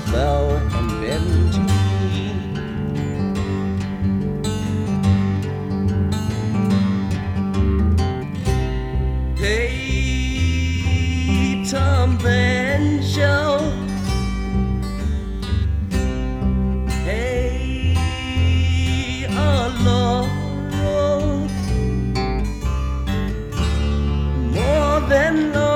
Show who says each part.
Speaker 1: Mel and Benji. Hey, Tom Banjo. Hey, Lord, more than Lord.